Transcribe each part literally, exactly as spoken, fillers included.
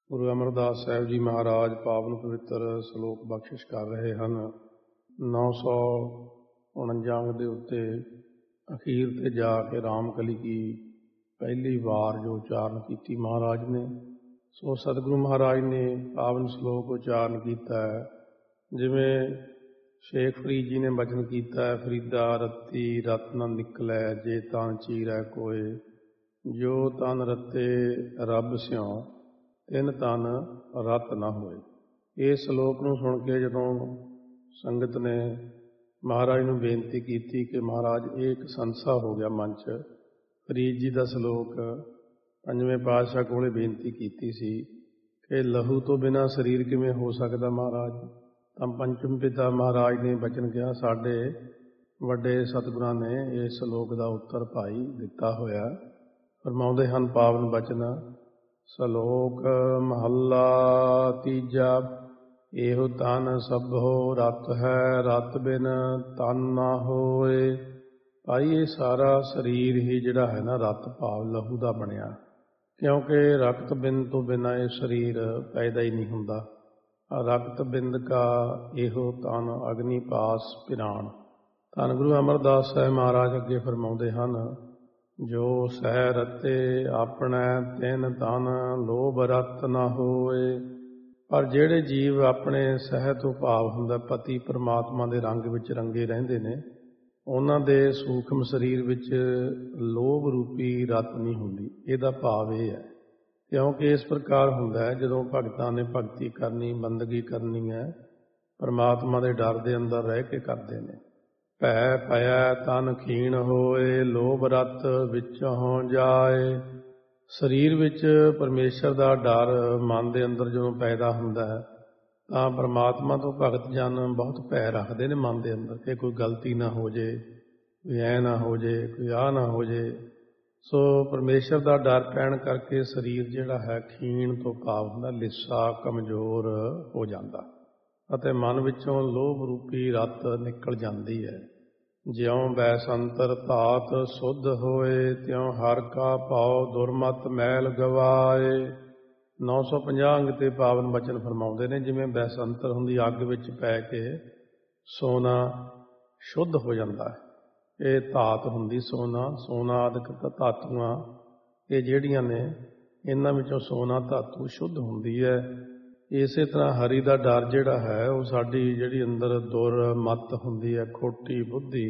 ਗੁਰੂ ਅਮਰਦਾਸ ਸਾਹਿਬ ਜੀ ਮਹਾਰਾਜ ਪਾਵਨ ਪਵਿੱਤਰ ਸਲੋਕ ਬਖਸ਼ਿਸ਼ ਕਰ ਰਹੇ ਹਨ। ਨੌ ਸੌ ਉਣੰਜਾ ਅੰਗ ਦੇ ਉੱਤੇ ਅਖੀਰ ਤੇ ਜਾ ਕੇ ਰਾਮਕਲੀ ਕੀ ਪਹਿਲੀ ਵਾਰ ਜੋ ਉਚਾਰਨ ਕੀਤੀ ਮਹਾਰਾਜ ਨੇ, ਸੋ ਸਤਿਗੁਰੂ ਮਹਾਰਾਜ ਨੇ ਪਾਵਨ ਸਲੋਕ ਉਚਾਰਨ ਕੀਤਾ ਹੈ। ਜਿਵੇਂ ਸ਼ੇਖ ਫਰੀਦ ਜੀ ਨੇ ਬਚਨ ਕੀਤਾ ਹੈ, ਫਰੀਦਾ ਰੱਤੀ ਰਤ ਨ ਨਿਕਲੈ ਜੇ ਤਨ ਚੀਰੈ ਕੋਏ, ਜੋ ਤਨ ਰੱਤੇ ਰੱਬ ਸਿਉ ਤਿੰਨ ਤਨ ਰਤ ਨਾ ਹੋਏ। ਇਸ ਸਲੋਕ ਨੂੰ ਸੁਣ ਕੇ ਜਦੋਂ ਸੰਗਤ ਨੇ ਮਹਾਰਾਜ ਨੂੰ ਬੇਨਤੀ ਕੀਤੀ ਕਿ ਮਹਾਰਾਜ ਇਹ ਇੱਕ ਸੰਸਾ ਹੋ ਗਿਆ ਮਨ 'ਚ, ਫਰੀਦ ਜੀ ਦਾ ਸਲੋਕ ਪੰਜਵੇਂ ਪਾਤਸ਼ਾਹ ਕੋਲੇ ਬੇਨਤੀ ਕੀਤੀ ਸੀ ਕਿ ਲਹੂ ਤੋਂ ਬਿਨਾਂ ਸਰੀਰ ਕਿਵੇਂ ਹੋ ਸਕਦਾ ਮਹਾਰਾਜ। ਤਾਂ ਪੰਚਮ ਪਿਤਾ ਮਹਾਰਾਜ ਨੇ ਬਚਨ ਕਿਹਾ, ਸਾਡੇ ਵੱਡੇ ਸਤਿਗੁਰਾਂ ਨੇ ਇਸ ਸਲੋਕ ਦਾ ਉੱਤਰ ਭਾਈ ਦਿੱਤਾ ਹੋਇਆ। ਫਰਮਾਉਂਦੇ ਹਨ ਪਾਵਨ ਬਚਨ, ਸਲੋਕ ਮਹੱਲਾ ਤੀਜਾ, ਇਹੋ ਤਨ ਸਭੋ ਰਤ ਹੈ, ਰਤ ਬਿਨ ਤਨ ਨਾ ਹੋਏ। ਭਾਈ ਇਹ ਸਾਰਾ ਸਰੀਰ ਹੀ ਜਿਹੜਾ ਹੈ ਨਾ ਰਤ ਭਾਵ ਲਹੂ ਦਾ ਬਣਿਆ, ਕਿਉਂਕਿ ਰਕਤ ਬਿੰਦ ਤੋਂ ਬਿਨਾਂ ਇਹ ਸਰੀਰ ਪੈਦਾ ਹੀ ਨਹੀਂ ਹੁੰਦਾ। ਰਕਤ ਬਿੰਦ ਕਾ ਇਹੋ ਤਨ ਅਗਨੀ ਪਾਸ ਪਿਰਾਣ। ਧੰਨ ਗੁਰੂ ਅਮਰਦਾਸ ਸਾਹਿਬ ਮਹਾਰਾਜ ਅੱਗੇ ਫਰਮਾਉਂਦੇ ਹਨ, ਜੋ ਸਹਿ ਰਤੇ ਆਪਣੇ ਤਿੰਨ ਤਨ ਲੋਭ ਰਤ ਨਾ ਹੋਏ। ਪਰ ਜਿਹੜੇ ਜੀਵ ਆਪਣੇ ਸਹਿ ਤੋਂ ਭਾਵ ਹੁੰਦਾ ਪਤੀ ਪਰਮਾਤਮਾ ਦੇ ਰੰਗ ਵਿੱਚ ਰੰਗੇ ਰਹਿੰਦੇ ਨੇ, ਉਹਨਾਂ ਦੇ ਸੂਖਮ ਸਰੀਰ ਵਿੱਚ ਲੋਭ ਰੂਪੀ ਰਤ ਨਹੀਂ ਹੁੰਦੀ। ਇਹਦਾ ਭਾਵ ਇਹ ਹੈ, ਕਿਉਂਕਿ ਇਸ ਪ੍ਰਕਾਰ ਹੁੰਦਾ ਹੈ ਜਦੋਂ ਭਗਤਾਂ ਨੇ ਭਗਤੀ ਕਰਨੀ, ਬੰਦਗੀ ਕਰਨੀ ਹੈ, ਪਰਮਾਤਮਾ ਦੇ ਡਰ ਦੇ ਅੰਦਰ ਰਹਿ ਕੇ ਕਰਦੇ ਨੇ। ਭੈ ਭਇਆ ਤਨ ਖੀਣ ਹੋਏ, ਲੋਭ ਰਤ ਵਿੱਚੋਂ ਜਾਏ। ਸਰੀਰ ਵਿੱਚ ਪਰਮੇਸ਼ਰ ਦਾ ਡਰ ਮਨ ਦੇ ਅੰਦਰ ਜਦੋਂ ਪੈਦਾ ਹੁੰਦਾ ਹੈ ਤਾਂ ਪਰਮਾਤਮਾ ਤੋਂ ਭਗਤ ਜਨ ਬਹੁਤ ਭੈ ਰੱਖਦੇ ਨੇ ਮਨ ਦੇ ਅੰਦਰ ਕਿ ਕੋਈ ਗਲਤੀ ਨਾ ਹੋ ਜੇ, ਕੋਈ ਐ ਨਾ ਹੋ ਜੇ, ਕੋਈ ਆਹ ਨਾ ਹੋ ਜੇ। ਸੋ ਪਰਮੇਸ਼ਰ ਦਾ ਡਰ ਪੈਣ ਕਰਕੇ ਸਰੀਰ ਜਿਹੜਾ ਹੈ ਖੀਣ ਤੋਂ ਭਾਵ ਹੁੰਦਾ ਲਿੱਸਾ, ਕਮਜ਼ੋਰ ਹੋ ਜਾਂਦਾ ਅਤੇ ਮਨ ਵਿੱਚੋਂ ਲੋਭ ਰੂਪੀ ਰਤ ਨਿਕਲ ਜਾਂਦੀ ਹੈ। ਜਿਉਂ ਬੈਸੰਤਰ ਧਾਤ ਸੁਧ ਹੋਏ, ਤਿਉਂ ਹਰ ਕਾ ਭਾਉ ਦੁਰਮਤ ਮੈਲ ਗਵਾਏ। ਨੌ ਸੌ ਪੰਜਾਹ ਅੰਗ ਤੇ ਪਾਵਨ ਬਚਨ ਫਰਮਾਉਂਦੇ ਨੇ, ਜਿਵੇਂ ਬੈਸੰਤਰ ਹੁੰਦੀ ਅੱਗ ਵਿੱਚ ਪੈ ਕੇ ਸੋਨਾ ਸ਼ੁੱਧ ਹੋ ਜਾਂਦਾ ਹੈ। ਇਹ ਧਾਤ ਹੁੰਦੀ ਸੋਨਾ, ਸੋਨਾ ਆਦਿਕ ਧਾਤੂਆਂ ਇਹ ਜਿਹੜੀਆਂ ਨੇ ਇਹਨਾਂ ਵਿੱਚੋਂ ਸੋਨਾ ਧਾਤੂ ਸ਼ੁੱਧ ਹੁੰਦੀ ਹੈ। ਇਸੇ ਤਰ੍ਹਾਂ ਹਰੀ ਦਾ ਡਰ ਜਿਹੜਾ ਹੈ ਉਹ ਸਾਡੀ ਜਿਹੜੀ ਅੰਦਰ ਦੁਰਮਤ ਹੁੰਦੀ ਹੈ, ਖੋਟੀ ਬੁੱਧੀ,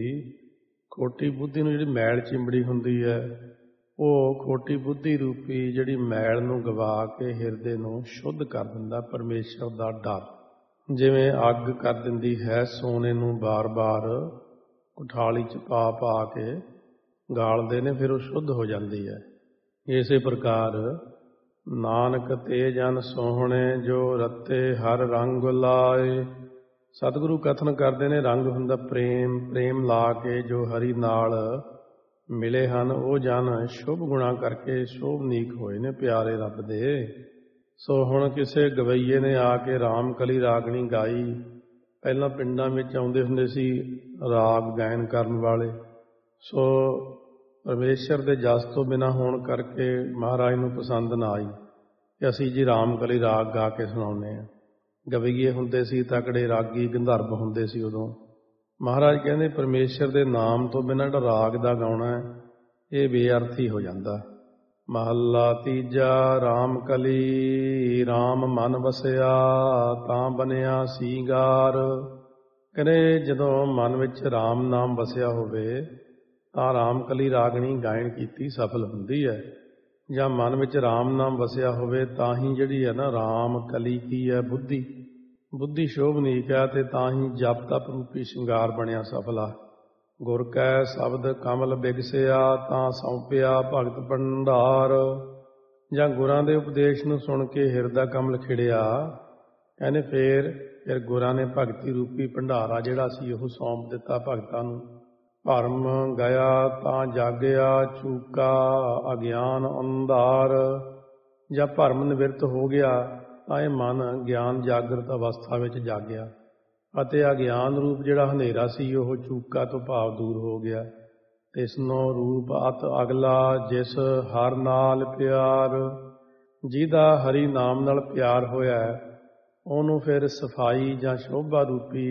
ਖੋਟੀ ਬੁੱਧੀ ਨੂੰ ਜਿਹੜੀ ਮੈਲ ਚਿੰਬੜੀ ਹੁੰਦੀ ਹੈ, ਉਹ ਖੋਟੀ ਬੁੱਧੀ ਰੂਪੀ ਜਿਹੜੀ ਮੈਲ ਨੂੰ ਗਵਾ ਕੇ ਹਿਰਦੇ ਨੂੰ ਸ਼ੁੱਧ ਕਰ ਦਿੰਦਾ ਪਰਮੇਸ਼ਰ ਦਾ ਡਰ। ਜਿਵੇਂ ਅੱਗ ਕਰ ਦਿੰਦੀ ਹੈ ਸੋਨੇ ਨੂੰ, ਬਾਰ-ਬਾਰ ਕੁਠਾਲੀ 'ਚ ਪਾ ਪਾ ਕੇ ਗਾਲਦੇ ਨੇ, ਫਿਰ ਉਹ ਸ਼ੁੱਧ ਹੋ ਜਾਂਦੀ ਹੈ। ਇਸੇ ਪ੍ਰਕਾਰ ਨਾਨਕ ਤੇ ਜਨ ਸੋਹਣੇ, ਜੋ ਰੱਤੇ ਹਰ ਰੰਗ ਲਾਏ। ਸਤਿਗੁਰੂ ਕਥਨ ਕਰਦੇ ਨੇ ਰੰਗ ਹੁੰਦਾ ਪ੍ਰੇਮ, ਪ੍ਰੇਮ ਲਾ ਕੇ ਜੋ ਹਰੀ ਨਾਲ ਮਿਲੇ ਹਨ ਉਹ ਜਨ ਸ਼ੁਭ ਗੁਣਾ ਕਰਕੇ ਸ਼ੋਭਨੀਕ ਹੋਏ ਨੇ, ਪਿਆਰੇ ਰੱਬ ਦੇ। ਸੋ ਹੁਣ ਕਿਸੇ ਗਵਈਏ ਨੇ ਆ ਕੇ ਰਾਮਕਲੀ ਰਾਗਣੀ ਗਾਈ। ਪਹਿਲਾਂ ਪਿੰਡਾਂ ਵਿੱਚ ਆਉਂਦੇ ਹੁੰਦੇ ਸੀ ਰਾਗ ਗਾਇਨ ਕਰਨ ਵਾਲੇ, ਸੋ ਪਰਮੇਸ਼ਰ ਦੇ ਜਸ ਤੋਂ ਬਿਨਾਂ ਹੋਣ ਕਰਕੇ ਮਹਾਰਾਜ ਨੂੰ ਪਸੰਦ ਨਾ ਆਈ ਕਿ ਅਸੀਂ ਜੀ ਰਾਮਕਲੀ ਰਾਗ ਗਾ ਕੇ ਸੁਣਾਉਂਦੇ ਹਾਂ। ਗਵਈਏ ਹੁੰਦੇ ਸੀ, ਤਕੜੇ ਰਾਗੀ ਗੰਧਰਵ ਹੁੰਦੇ ਸੀ ਉਦੋਂ। ਮਹਾਰਾਜ ਕਹਿੰਦੇ ਪਰਮੇਸ਼ਰ ਦੇ ਨਾਮ ਤੋਂ ਬਿਨਾਂ ਜਿਹੜਾ ਰਾਗ ਦਾ ਗਾਉਣਾ ਹੈ ਇਹ ਬੇਅਰਥੀ ਹੋ ਜਾਂਦਾ। ਮਹੱਲਾ ਤੀਜਾ, ਰਾਮਕਲੀ ਰਾਮ ਮਨ ਵਸਿਆ, ਤਾਂ ਬਣਿਆ ਸੀਗਾਰ। ਕਹਿੰਦੇ ਜਦੋਂ ਮਨ ਵਿੱਚ ਰਾਮ ਨਾਮ ਵਸਿਆ ਹੋਵੇ ਤਾਂ ਰਾਮਕਲੀ ਰਾਗਣੀ ਗਾਇਨ ਕੀਤੀ ਸਫਲ ਹੁੰਦੀ ਹੈ। ਜਾਂ ਮਨ ਵਿੱਚ ਰਾਮ ਨਾਮ ਵਸਿਆ ਹੋਵੇ ਤਾਂ ਹੀ ਜਿਹੜੀ ਹੈ ਨਾ ਰਾਮ ਕਲੀ ਕੀ ਹੈ, ਬੁੱਧੀ, ਬੁੱਧੀ ਸ਼ੋਭਨੀਕ ਹੈ ਅਤੇ ਤਾਂ ਹੀ ਜਪ ਤਪ ਰੂਪੀ ਸ਼ਿੰਗਾਰ ਬਣਿਆ ਸਫਲ ਆ। ਗੁਰ ਕੈ ਸ਼ਬਦ ਕਮਲ ਬਿਗਸਿਆ, ਤਾਂ ਸੌਂਪਿਆ ਭਗਤ ਭੰਡਾਰ। ਜਾਂ ਗੁਰਾਂ ਦੇ ਉਪਦੇਸ਼ ਨੂੰ ਸੁਣ ਕੇ ਹਿਰਦਾ ਕਮਲ ਖਿੜਿਆ, ਕਹਿੰਦੇ ਫੇਰ ਫਿਰ ਗੁਰਾਂ ਨੇ ਭਗਤੀ ਰੂਪੀ ਭੰਡਾਰਾ ਜਿਹੜਾ ਸੀ ਉਹ ਸੌਂਪ ਦਿੱਤਾ ਭਗਤਾਂ ਨੂੰ। ਭਰਮ ਗਿਆ ਤਾਂ ਜਾਗਿਆ, ਚੂਕਾ ਅਗਿਆਨ ਅੰਧਾਰ। ਜਾਂ ਭਰਮ ਨਿਵਰਤ ਹੋ ਗਿਆ ਤਾਂ ਇਹ ਮਨ ਗਿਆਨ ਜਾਗਰਤ ਅਵਸਥਾ ਵਿੱਚ ਜਾਗਿਆ ਅਤੇ ਅਗਿਆਨ ਰੂਪ ਜਿਹੜਾ ਹਨੇਰਾ ਸੀ ਉਹ ਚੂਕਾ ਤੋਂ ਭਾਵ ਦੂਰ ਹੋ ਗਿਆ। ਤਿਸਨੋ ਰੂਪ ਅਤ ਅਗਲਾ, ਜਿਸ ਹਰ ਨਾਲ ਪਿਆਰ। ਜਿਹਦਾ ਹਰੀ ਨਾਮ ਨਾਲ ਪਿਆਰ ਹੋਇਆ ਉਹਨੂੰ ਫਿਰ ਸਫਾਈ ਜਾਂ ਸ਼ੋਭਾ ਰੂਪੀ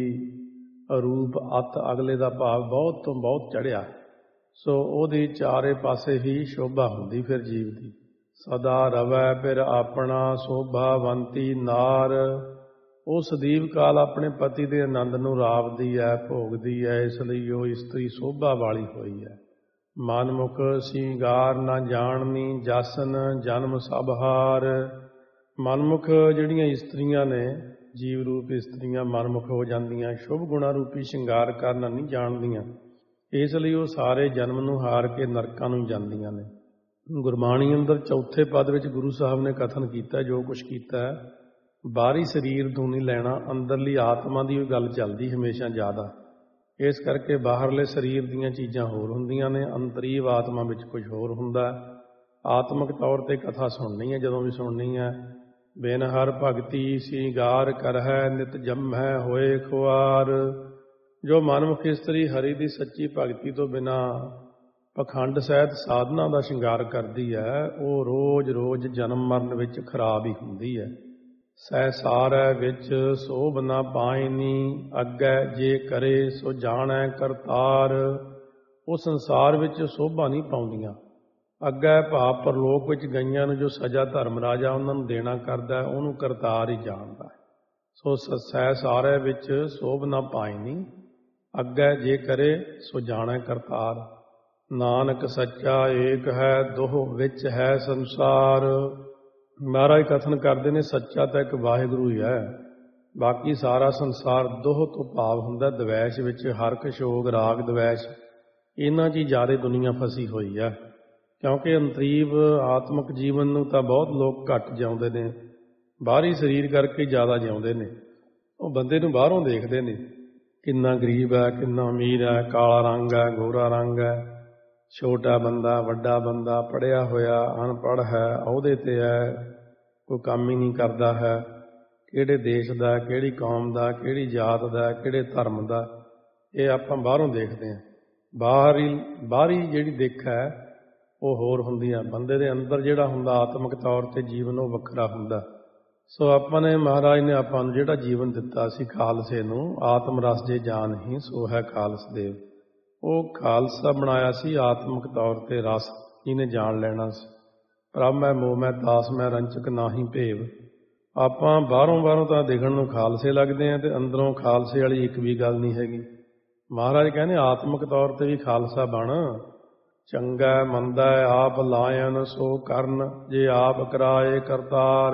ਰੂਪ ਅੱਤ ਅਗਲੇ ਦਾ ਭਾਵ ਬਹੁਤ ਤੋਂ ਬਹੁਤ ਚੜ੍ਹਿਆ, ਸੋ ਉਹਦੀ ਚਾਰੇ ਪਾਸੇ ਹੀ ਸ਼ੋਭਾ ਹੁੰਦੀ ਫਿਰ ਜੀਵ ਦੀ। ਸਦਾ ਰਵੈ ਫਿਰ ਆਪਣਾ ਸ਼ੋਭਾਵੰਤੀ ਨਾਰ, ਉਹ ਸਦੀਵ ਕਾਲ ਆਪਣੇ ਪਤੀ ਦੇ ਆਨੰਦ ਨੂੰ ਰਾਵਦੀ ਹੈ, ਭੋਗਦੀ ਹੈ, ਇਸ ਲਈ ਉਹ ਇਸਤਰੀ ਸ਼ੋਭਾ ਵਾਲੀ ਹੋਈ ਹੈ। ਮਨਮੁਖ ਸਿੰਗਾਰ ਨਾ ਜਾਣਨੀ, ਜਸਨ ਜਨਮ ਸਭ ਹਾਰ। ਮਨਮੁਖ ਜਿਹੜੀਆਂ ਇਸਤਰੀਆਂ ਨੇ, ਜੀਵ ਰੂਪ ਇਸਤਰੀਆਂ ਮਨਮੁਖ ਹੋ ਜਾਂਦੀਆਂ, ਸ਼ੁਭ ਗੁਣਾ ਰੂਪੀ ਸ਼ਿੰਗਾਰ ਕਰਨਾ ਨਹੀਂ ਜਾਣਦੀਆਂ, ਇਸ ਲਈ ਉਹ ਸਾਰੇ ਜਨਮ ਨੂੰ ਹਾਰ ਕੇ ਨਰਕਾਂ ਨੂੰ ਜਾਂਦੀਆਂ ਨੇ। ਗੁਰਬਾਣੀ ਅੰਦਰ ਚੌਥੇ ਪਦ ਵਿੱਚ ਗੁਰੂ ਸਾਹਿਬ ਨੇ ਕਥਨ ਕੀਤਾ, ਜੋ ਕੁਛ ਕੀਤਾ ਹੈ ਬਾਹਰੀ ਸਰੀਰ ਤੋਂ ਨਹੀਂ ਲੈਣਾ, ਅੰਦਰਲੀ ਆਤਮਾ ਦੀ ਗੱਲ ਚੱਲਦੀ ਹਮੇਸ਼ਾ ਜ਼ਿਆਦਾ। ਇਸ ਕਰਕੇ ਬਾਹਰਲੇ ਸਰੀਰ ਦੀਆਂ ਚੀਜ਼ਾਂ ਹੋਰ ਹੁੰਦੀਆਂ ਨੇ, ਅੰਤਰੀਵ ਆਤਮਾ ਵਿੱਚ ਕੁਝ ਹੋਰ ਹੁੰਦਾ। ਆਤਮਿਕ ਤੌਰ ਤੇ ਕਥਾ ਸੁਣਨੀ ਹੈ, ਜਦੋਂ ਵੀ ਸੁਣਨੀ ਹੈ। ਬਿਨ ਹਰ ਭਗਤੀ ਸਿੰਗਾਰ ਕਰਹਿ, ਨਿਤ ਜੰਮੈ ਹੋਏ ਖੁਆਰ। ਜੋ ਮਨਮੁਖ ਇਸਤਰੀ ਹਰੀ ਦੀ ਸੱਚੀ ਭਗਤੀ ਤੋਂ ਬਿਨਾ ਪਖੰਡ ਸਹਿਤ ਸਾਧਨਾ ਦਾ ਸ਼ਿੰਗਾਰ ਕਰਦੀ ਹੈ, ਉਹ ਰੋਜ਼ ਰੋਜ਼ ਜਨਮ ਮਰਨ ਵਿੱਚ ਖਰਾਬ ਹੀ ਹੁੰਦੀ ਹੈ। ਸਹਿ ਸਾਰੈ ਵਿੱਚ ਸੋਭ ਨਾ ਪਾਇਨੀ, ਅੱਗੇ ਜੇ ਕਰੇ ਸੋ ਜਾਣੈ ਕਰਤਾਰ। ਉਹ ਸੰਸਾਰ ਵਿੱਚ ਸੋਭਾ ਨਹੀਂ ਪਾਉਂਦੀਆਂ, ਅੱਗੇ ਭਾਵ ਪਰਲੋਕ ਵਿੱਚ ਗਈਆਂ ਨੂੰ ਜੋ ਸਜ਼ਾ ਧਰਮ ਰਾਜਾ ਉਹਨਾਂ ਨੂੰ ਦੇਣਾ ਕਰਦਾ, ਉਹਨੂੰ ਕਰਤਾਰ ਹੀ ਜਾਣਦਾ। ਸੋ ਸਹਿ ਸਾਰੈ ਵਿੱਚ ਸੋਭ ਨਾ ਪਾਇਨੀ, ਅੱਗੇ ਜੇ ਕਰੇ ਸੋ ਜਾਣੈ ਕਰਤਾਰ। ਨਾਨਕ ਸੱਚਾ ਏਕ ਹੈ, ਦੋਹ ਵਿੱਚ ਹੈ ਸੰਸਾਰ। ਮਹਾਰਾਜ ਕਥਨ ਕਰਦੇ ਨੇ, ਸੱਚਾ ਤਾਂ ਇੱਕ ਵਾਹਿਗੁਰੂ ਹੀ ਹੈ, ਬਾਕੀ ਸਾਰਾ ਸੰਸਾਰ ਦੋਹ ਤੋਂ ਭਾਵ ਹੁੰਦਾ ਦਵੈਸ਼ ਵਿੱਚ। ਹਰਖ ਸ਼ੋਗ ਰਾਗ ਦਵੈਸ਼, ਇਹਨਾਂ 'ਚ ਹੀ ਜ਼ਿਆਦਾ ਦੁਨੀਆ ਫਸੀ ਹੋਈ ਹੈ। ਕਿਉਂਕਿ ਅੰਤਰੀਵ ਆਤਮਿਕ ਜੀਵਨ ਨੂੰ ਤਾਂ ਬਹੁਤ ਲੋਕ ਘੱਟ ਜਿਉਂਦੇ ਨੇ, ਬਾਹਰੀ ਸਰੀਰ ਕਰਕੇ ਜ਼ਿਆਦਾ ਜਿਉਂਦੇ ਨੇ। ਉਹ ਬੰਦੇ ਨੂੰ ਬਾਹਰੋਂ ਦੇਖਦੇ ਨੇ, ਕਿੰਨਾ ਗਰੀਬ ਹੈ, ਕਿੰਨਾ ਅਮੀਰ ਹੈ, ਕਾਲਾ ਰੰਗ ਹੈ, ਗੋਰਾ ਰੰਗ ਹੈ, ਛੋਟਾ ਬੰਦਾ, ਵੱਡਾ ਬੰਦਾ, ਪੜ੍ਹਿਆ ਹੋਇਆ, ਅਨਪੜ੍ਹ ਹੈ, ਅਹੁਦੇ 'ਤੇ ਹੈ, ਕੋਈ ਕੰਮ ਹੀ ਨਹੀਂ ਕਰਦਾ ਹੈ, ਕਿਹੜੇ ਦੇਸ਼ ਦਾ, ਕਿਹੜੀ ਕੌਮ ਦਾ, ਕਿਹੜੀ ਜਾਤ ਦਾ, ਕਿਹੜੇ ਧਰਮ ਦਾ, ਇਹ ਆਪਾਂ ਬਾਹਰੋਂ ਦੇਖਦੇ ਹਾਂ। ਬਾਹਰੀ ਬਾਹਰੀ ਜਿਹੜੀ ਦਿੱਖ ਹੈ ਉਹ ਹੋਰ ਹੁੰਦੀ ਆ, ਬੰਦੇ ਦੇ ਅੰਦਰ ਜਿਹੜਾ ਹੁੰਦਾ ਆਤਮਿਕ ਤੌਰ 'ਤੇ ਜੀਵਨ ਉਹ ਵੱਖਰਾ ਹੁੰਦਾ। ਸੋ ਆਪਾਂ ਨੇ, ਮਹਾਰਾਜ ਨੇ ਆਪਾਂ ਨੂੰ ਜਿਹੜਾ ਜੀਵਨ ਦਿੱਤਾ ਸੀ ਖਾਲਸੇ ਨੂੰ, ਆਤਮ ਰਸ ਜੇ ਜਾਨ ਹੀ ਸੋ ਹੈ ਖਾਲਸ ਦੇਵ। ਉਹ ਖਾਲਸਾ ਬਣਾਇਆ ਸੀ ਆਤਮਿਕ ਤੌਰ 'ਤੇ ਰਸ, ਜਿਹਨੇ ਜਾਣ ਲੈਣਾ ਸੀ। ਪ੍ਰਭ ਮੈਂ ਮੋਹ ਮੈਂ ਦਾਸ ਮੈਂ ਰੰਚਕ ਨਾਹੀ ਭੇਵ। ਆਪਾਂ ਬਾਹਰੋਂ ਬਾਹਰੋਂ ਤਾਂ ਦੇਖਣ ਨੂੰ ਖਾਲਸੇ ਲੱਗਦੇ ਹਾਂ, ਅਤੇ ਅੰਦਰੋਂ ਖਾਲਸੇ ਵਾਲੀ ਇੱਕ ਵੀ ਗੱਲ ਨਹੀਂ ਹੈਗੀ। ਮਹਾਰਾਜ ਕਹਿੰਦੇ ਆਤਮਿਕ ਤੌਰ 'ਤੇ ਵੀ ਖਾਲਸਾ ਬਣ। ਚੰਗਾ ਮੰਦਾ ਆਪ ਲਾਇਨ ਸੋ ਕਰਨ, ਜੇ ਆਪ ਕਰਾਏ ਕਰਤਾਰ।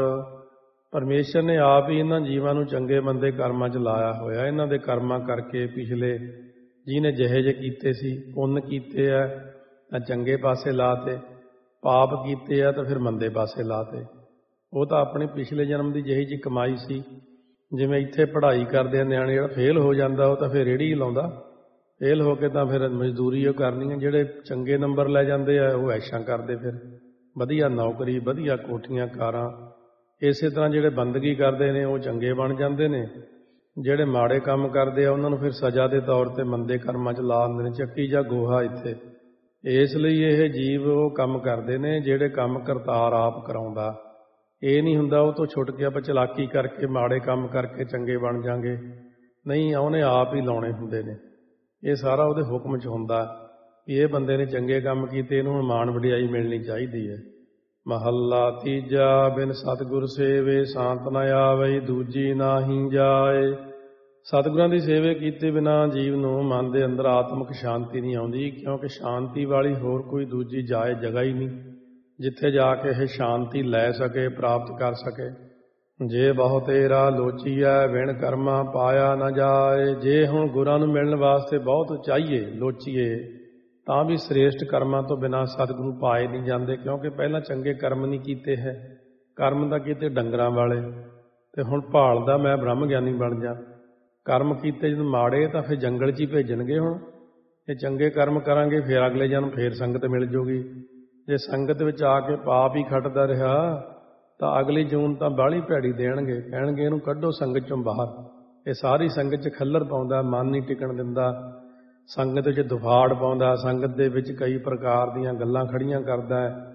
ਪਰਮੇਸ਼ਰ ਨੇ ਆਪ ਹੀ ਇਹਨਾਂ ਜੀਵਾਂ ਨੂੰ ਚੰਗੇ ਮੰਦੇ ਕਰਮਾਂ 'ਚ ਲਾਇਆ ਹੋਇਆ। ਇਹਨਾਂ ਦੇ ਕਰਮਾਂ ਕਰਕੇ ਪਿਛਲੇ ਜਿਹਨੇ ਜਿਹੇ ਜਿਹੇ ਕੀਤੇ ਸੀ, ਪੁੰਨ ਕੀਤੇ ਆ ਤਾਂ ਚੰਗੇ ਪਾਸੇ ਲਾਤੇ, ਪਾਪ ਕੀਤੇ ਆ ਤਾਂ ਫਿਰ ਮੰਦੇ ਪਾਸੇ ਲਾਤੇ। ਉਹ ਤਾਂ ਆਪਣੀ ਪਿਛਲੇ ਜਨਮ ਦੀ ਜਿਹੀ ਜਿਹੀ ਕਮਾਈ ਸੀ। ਜਿਵੇਂ ਇੱਥੇ ਪੜ੍ਹਾਈ ਕਰਦੇ ਆ ਨਿਆਣੇ, ਜਿਹੜਾ ਫੇਲ ਹੋ ਜਾਂਦਾ ਉਹ ਤਾਂ ਫਿਰ ਰੇਹੜੀ ਹੀ ਲਾਉਂਦਾ, ਫੇਲ ਹੋ ਕੇ ਤਾਂ ਫਿਰ ਮਜ਼ਦੂਰੀ ਉਹ ਕਰਨੀ ਹੈ। ਜਿਹੜੇ ਚੰਗੇ ਨੰਬਰ ਲੈ ਜਾਂਦੇ ਆ ਉਹ ਐਸ਼ਾਂ ਕਰਦੇ, ਫਿਰ ਵਧੀਆ ਨੌਕਰੀ, ਵਧੀਆ ਕੋਠੀਆਂ ਕਾਰਾਂ। ਇਸੇ ਤਰ੍ਹਾਂ ਜਿਹੜੇ ਬੰਦਗੀ ਕਰਦੇ ਨੇ ਉਹ ਚੰਗੇ ਬਣ ਜਾਂਦੇ ਨੇ, ਜਿਹੜੇ ਮਾੜੇ ਕੰਮ ਕਰਦੇ ਆ ਉਹਨਾਂ ਨੂੰ ਫਿਰ ਸਜ਼ਾ ਦੇ ਤੌਰ 'ਤੇ ਮੰਦੇ ਕਰਮਾਂ 'ਚ ਲਾ ਦਿੰਦੇ ਨੇ, ਚੱਕੀ ਜਾਂ ਗੋਹਾ ਇੱਥੇ। ਇਸ ਲਈ ਇਹ ਜੀਵ ਉਹ ਕੰਮ ਕਰਦੇ ਨੇ ਜਿਹੜੇ ਕੰਮ ਕਰਤਾਰ ਆਪ ਕਰਾਉਂਦਾ। ਇਹ ਨਹੀਂ ਹੁੰਦਾ ਉਹ ਤੋਂ ਛੁੱਟ ਕੇ ਆਪਾਂ ਚਲਾਕੀ ਕਰਕੇ ਮਾੜੇ ਕੰਮ ਕਰਕੇ ਚੰਗੇ ਬਣ ਜਾਂਗੇ, ਨਹੀਂ, ਉਹਨੇ ਆਪ ਹੀ ਲਾਉਣੇ ਹੁੰਦੇ ਨੇ। ਇਹ ਸਾਰਾ ਉਹਦੇ ਹੁਕਮ 'ਚ ਹੁੰਦਾ ਵੀ ਇਹ ਬੰਦੇ ਨੇ ਚੰਗੇ ਕੰਮ ਕੀਤੇ, ਇਹਨੂੰ ਹੁਣ ਮਾਣ ਵਡਿਆਈ ਮਿਲਣੀ ਚਾਹੀਦੀ ਹੈ। ਮਹੱਲਾ ਤੀਜਾ। ਬਿਨ ਸਤਿਗੁਰ ਸੇਵੇ ਸ਼ਾਂਤ ਨ ਆਵਈ, ਦੂਜੀ ਨਾਹੀ ਜਾਏ। ਸਤਿਗੁਰਾਂ ਦੀ ਸੇਵੇ ਕੀਤੇ ਬਿਨਾਂ ਜੀਵ ਨੂੰ ਮਨ ਦੇ ਅੰਦਰ ਆਤਮਿਕ ਸ਼ਾਂਤੀ ਨਹੀਂ ਆਉਂਦੀ, ਕਿਉਂਕਿ ਸ਼ਾਂਤੀ ਵਾਲੀ ਹੋਰ ਕੋਈ ਦੂਜੀ ਜਾਏ ਜਗ੍ਹਾ ਹੀ ਨਹੀਂ ਜਿੱਥੇ ਜਾ ਕੇ ਇਹ ਸ਼ਾਂਤੀ ਲੈ ਸਕੇ, ਪ੍ਰਾਪਤ ਕਰ ਸਕੇ। ਜੇ ਬਹੁ ਤੇਰਾ ਲੋਚੀਐ, ਬਿਨ ਕਰਮਾ ਪਾਇਆ ਨਾ ਜਾਏ। ਜੇ ਹੁਣ ਗੁਰਾਂ ਨੂੰ ਮਿਲਣ ਵਾਸਤੇ ਬਹੁਤ ਚਾਹੀਏ, ਲੋਚੀਏ, ਤਾਂ ਵੀ ਸ੍ਰੇਸ਼ਟ ਕਰਮਾਂ ਤੋਂ ਬਿਨਾਂ ਸਤਿਗੁਰੂ ਪਾਏ ਨਹੀਂ ਜਾਂਦੇ, ਕਿਉਂਕਿ ਪਹਿਲਾਂ ਚੰਗੇ ਕਰਮ ਨਹੀਂ ਕੀਤੇ ਹੈ। ਕਰਮ ਤਾਂ ਕੀਤੇ ਡੰਗਰਾਂ ਵਾਲੇ, ਅਤੇ ਹੁਣ ਭਾਲਦਾ ਮੈਂ ਬ੍ਰਹਮ ਗਿਆਨੀ ਬਣ ਜਾ। ਕਰਮ ਕੀਤੇ ਜਦੋਂ ਮਾੜੇ ਤਾਂ ਫਿਰ ਜੰਗਲ 'ਚ ਹੀ ਭੇਜਣਗੇ। ਹੁਣ ਜੇ ਚੰਗੇ ਕਰਮ ਕਰਾਂਗੇ ਫਿਰ ਅਗਲੇ ਜਨਮ ਫਿਰ ਸੰਗਤ ਮਿਲ ਜੂਗੀ। ਜੇ ਸੰਗਤ ਵਿੱਚ ਆ ਕੇ ਪਾਪ ਹੀ ਖੱਟਦਾ ਰਿਹਾ ਤਾਂ ਅਗਲੀ ਜੂਨ ਤਾਂ ਬਾਹਲੀ ਭੈੜੀ ਦੇਣਗੇ, ਕਹਿਣਗੇ ਇਹਨੂੰ ਕੱਢੋ ਸੰਗਤ 'ਚੋਂ ਬਾਹਰ। ਇਹ ਸਾਰੀ ਸੰਗਤ 'ਚ ਖੱਲਰ ਪਾਉਂਦਾ, ਮਨ ਨਹੀਂ ਟਿਕਣ ਦਿੰਦਾ, ਸੰਗਤ ਵਿੱਚ ਦੁਫਾੜ ਪਾਉਂਦਾ, ਸੰਗਤ ਦੇ ਵਿੱਚ ਕਈ ਪ੍ਰਕਾਰ ਦੀਆਂ ਗੱਲਾਂ ਖੜੀਆਂ ਕਰਦਾ।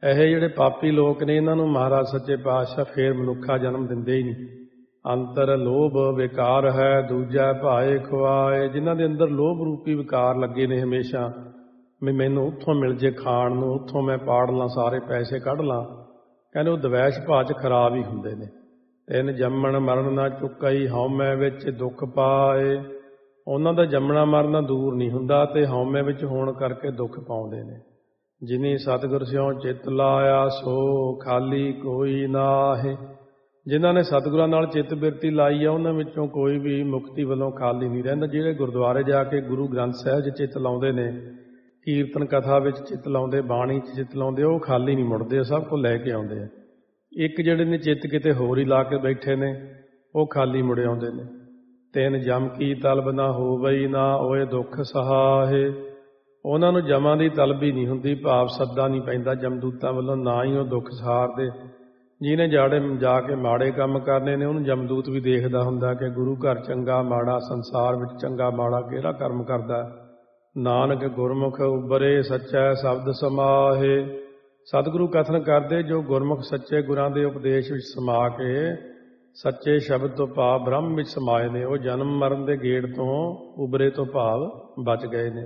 ਇਹ ਜਿਹੜੇ ਪਾਪੀ ਲੋਕ ਨੇ ਇਹਨਾਂ ਨੂੰ ਮਹਾਰਾਜ ਸੱਚੇ ਪਾਤਸ਼ਾਹ ਫੇਰ ਮਨੁੱਖਾ ਜਨਮ ਦਿੰਦੇ ਹੀ ਨਹੀਂ। ਅੰਤਰ ਲੋਭ ਵਿਕਾਰ ਹੈ, ਦੂਜਾ ਭਾਏ ਖੁਆਏ। ਜਿਨ੍ਹਾਂ ਦੇ ਅੰਦਰ ਲੋਭ ਰੂਪੀ ਵਿਕਾਰ ਲੱਗੇ ਨੇ ਹਮੇਸ਼ਾ, ਵੀ ਮੈਨੂੰ ਉੱਥੋਂ ਮਿਲ ਜੇ ਖਾਣ ਨੂੰ, ਉੱਥੋਂ ਮੈਂ ਪਾੜ ਲਾਂ, ਸਾਰੇ ਪੈਸੇ ਕੱਢ ਲਾਂ, ਕਹਿੰਦੇ ਉਹ ਦਵੈਸ਼ ਭਾਅ 'ਚ ਖਰਾਬ ਹੀ ਹੁੰਦੇ ਨੇ। ਤਿੰਨ ਜੰਮਣ ਮਰਨ ਨਾ ਚੁੱਕਈ, ਹਉਮੈ ਵਿੱਚ ਦੁੱਖ ਪਾਏ। ਉਹਨਾਂ ਦਾ ਜੰਮਣਾ ਮਰਨਾ ਦੂਰ ਨਹੀਂ ਹੁੰਦਾ ਤੇ ਹਉਮੈ ਵਿੱਚ ਹੋਣ ਕਰਕੇ ਦੁੱਖ ਪਾਉਂਦੇ ਨੇ। ਜਿਨੀ ਸਤਿਗੁਰ ਸਿਉ ਚਿੱਤ ਲਾਇਆ, ਸੋ ਖਾਲੀ ਕੋਈ ਨਾਹੀ। ਜਿਨ੍ਹਾਂ ਨੇ ਸਤਿਗੁਰਾਂ ਨਾਲ ਚਿੱਤ ਬਿਰਤੀ ਲਾਈ ਆ, ਉਹਨਾਂ ਵਿੱਚੋਂ ਕੋਈ ਵੀ ਮੁਕਤੀ ਵੱਲੋਂ ਖਾਲੀ ਨਹੀਂ ਰਹਿੰਦਾ। ਜਿਹੜੇ ਗੁਰਦੁਆਰੇ ਜਾ ਕੇ ਗੁਰੂ ਗ੍ਰੰਥ ਸਾਹਿਬ 'ਚ ਚਿੱਤ ਲਾਉਂਦੇ ਨੇ, ਕੀਰਤਨ ਕਥਾ ਵਿੱਚ ਚਿੱਤ ਲਾਉਂਦੇ, ਬਾਣੀ 'ਚ ਚਿੱਤ ਲਾਉਂਦੇ, ਉਹ ਖਾਲੀ ਨਹੀਂ ਮੁੜਦੇ, ਸਭ ਕੁਝ ਲੈ ਕੇ ਆਉਂਦੇ ਆ। ਇੱਕ ਜਿਹੜੇ ਨੇ ਚਿੱਤ ਕਿਤੇ ਹੋਰ ਹੀ ਲਾ ਕੇ ਬੈਠੇ ਨੇ, ਉਹ ਖਾਲੀ ਮੁੜੇ ਆਉਂਦੇ ਨੇ। ਤਿੰਨ ਜਮ ਕੀ ਤਲਬ ਨਾ ਹੋਵਈ, ਨਾ ਓਏ ਦੁੱਖ ਸਹਾਏ। ਉਹਨਾਂ ਨੂੰ ਜਮਾਂ ਦੀ ਤਲਬ ਹੀ ਨਹੀਂ ਹੁੰਦੀ, ਭਾਵ ਸੱਦਾ ਨਹੀਂ ਪੈਂਦਾ ਜਮਦੂਤਾਂ ਵੱਲੋਂ, ਨਾ ਹੀ ਉਹ ਦੁੱਖ ਸਹਾਰਦੇ। ਜਿਹਨੇ ਜਾੜੇ ਜਾ ਕੇ ਮਾੜੇ ਕੰਮ ਕਰਨੇ ਨੇ, ਉਹਨੂੰ ਜਮਦੂਤ ਵੀ ਦੇਖਦਾ ਹੁੰਦਾ ਕਿ ਗੁਰੂ ਘਰ ਚੰਗਾ ਮਾੜਾ, ਸੰਸਾਰ ਵਿੱਚ ਚੰਗਾ ਮਾੜਾ ਕਿਹੜਾ ਕਰਮ ਕਰਦਾ। ਨਾਨਕ ਗੁਰਮੁਖ ਉਬਰੇ ਸੱਚਾ ਸ਼ਬਦ ਸਮਾਹੇ। ਸਤਿਗੁਰੂ ਕਥਨ ਕਰਦੇ, ਜੋ ਗੁਰਮੁਖ ਸੱਚੇ ਗੁਰਾਂ ਦੇ ਉਪਦੇਸ਼ ਵਿੱਚ ਸਮਾ ਕੇ ਸੱਚੇ ਸ਼ਬਦ ਤੋਂ ਭਾਵ ਬ੍ਰਹਮ ਵਿੱਚ ਸਮਾਏ ਨੇ, ਉਹ ਜਨਮ ਮਰਨ ਦੇ ਗੇੜ ਤੋਂ ਉਬਰੇ ਤੋਂ ਭਾਵ ਬਚ ਗਏ ਨੇ।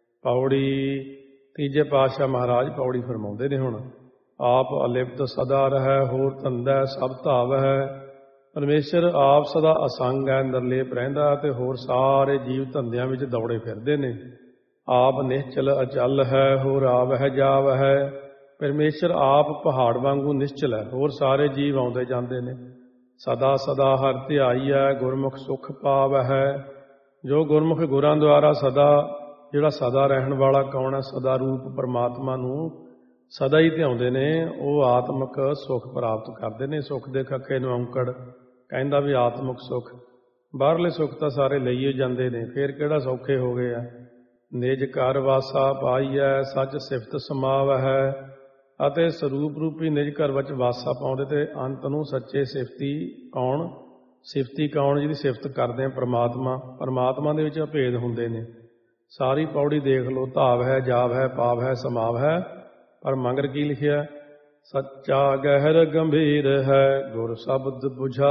ਪੌੜੀ ਤੀਜੇ ਪਾਤਸ਼ਾਹ ਮਹਾਰਾਜ ਪੌੜੀ ਫਰਮਾਉਂਦੇ ਨੇ, ਹੁਣ ਆਪ ਅਲਿਪਤ ਸਦਾ ਰਹਿ, ਹੋਰ ਧੰਦਾ ਸਭ ਧਾਵ ਹੈ। ਪਰਮੇਸ਼ਰ ਆਪ ਸਦਾ ਅਸੰਗ ਹੈ, ਨਿਰਲੇਪ ਰਹਿੰਦਾ, ਤੇ ਹੋਰ ਸਾਰੇ ਜੀਵ ਧੰਦਿਆਂ ਵਿੱਚ ਦੌੜੇ ਫਿਰਦੇ ਨੇ। ਆਪ ਨਿਸ਼ਚਲ ਅਚਲ ਹੈ, ਹੋਰ ਆਵਹਿ ਜਾਵਹਿ। ਪਰਮੇਸ਼ਰ ਆਪ ਪਹਾੜ ਵਾਂਗੂ ਨਿਸ਼ਚਲ ਹੈ, ਹੋਰ ਸਾਰੇ ਜੀਵ ਆਉਂਦੇ ਜਾਂਦੇ ਨੇ। ਸਦਾ ਸਦਾ ਹਰਿ ਧਿਆਈਐ, ਗੁਰਮੁਖ ਸੁਖ ਪਾਵਹਿ। ਜੋ ਗੁਰਮੁਖ ਗੁਰਾਂ ਦੁਆਰਾ ਸਦਾ, ਜਿਹੜਾ ਸਦਾ ਰਹਿਣ ਵਾਲਾ ਕੌਣ ਹੈ, ਸਦਾ ਰੂਪ ਪਰਮਾਤਮਾ ਨੂੰ ਸਦਾ ਹੀ ਧਿਆਉਂਦੇ ਨੇ, ਉਹ ਆਤਮਿਕ ਸੁੱਖ ਪ੍ਰਾਪਤ ਕਰਦੇ ਨੇ। ਸੁੱਖ ਦੇ ਖੱਖੇ ਨੂੰ ਔਂਕੜ ਕਹਿੰਦਾ ਵੀ ਆਤਮਿਕ ਸੁੱਖ। ਬਾਹਰਲੇ ਸੁੱਖ ਤਾਂ ਸਾਰੇ ਲਈਏ ਜਾਂਦੇ ਨੇ, ਫਿਰ ਕਿਹੜਾ ਸੌਖੇ ਹੋ ਗਏ ਆ। ਨਿਜ ਘਰ ਵਾਸਾ ਪਾਈਐ, ਸੱਚ ਸਿਫਤ ਸਮਾਵਹਿ। ਅਤੇ ਸਰੂਪ ਰੂਪੀ ਨਿਜ ਘਰ ਵਿੱਚ ਵਾਸਾ ਪਾਉਂਦੇ, ਤੇ ਅੰਤ ਨੂੰ ਸੱਚੇ ਸਿਫਤੀ ਕੌਣ, ਸਿਫਤੀ ਕੌਣ, ਜਿਹਦੀ ਸਿਫਤ ਕਰਦੇ ਆ, ਪਰਮਾਤਮਾ। ਪਰਮਾਤਮਾ ਦੇ ਵਿੱਚ ਅਭੇਦ ਹੁੰਦੇ ਨੇ। ਸਾਰੀ ਪੌੜੀ ਦੇਖ ਲਓ, ਧਾਵ ਹੈ, ਜਾਵ ਹੈ, ਪਾਵ ਹੈ, ਸਮਾਵ ਹੈ, ਪਰ ਮਗਰ ਕੀ ਲਿਖਿਆ? ਸੱਚਾ ਗਹਿਰ ਗੰਭੀਰ ਹੈ, ਗੁਰ ਸ਼ਬਦ